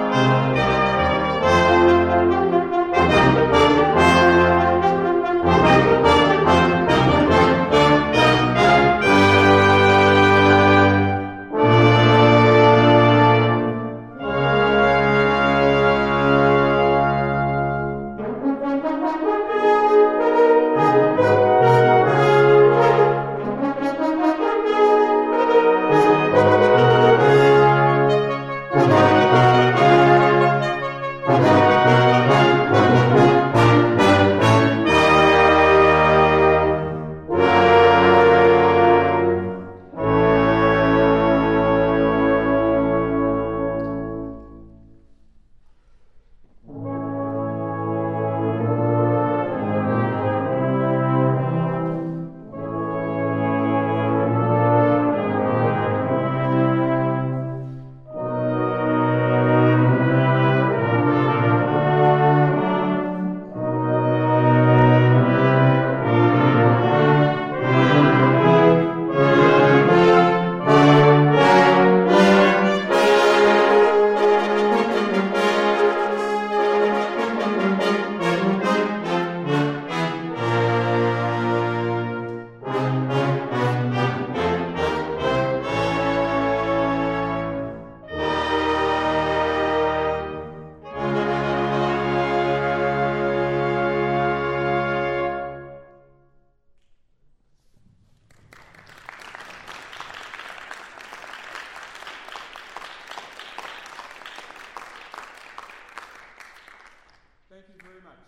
Thank you very much.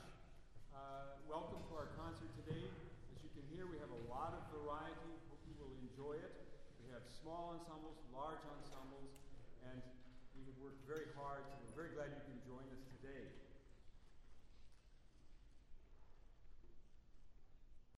Welcome to our concert today. As you can hear, we have a lot of variety. Hope you will enjoy it. We have small ensembles, large ensembles, and we have worked very hard, so we're very glad you can join us today.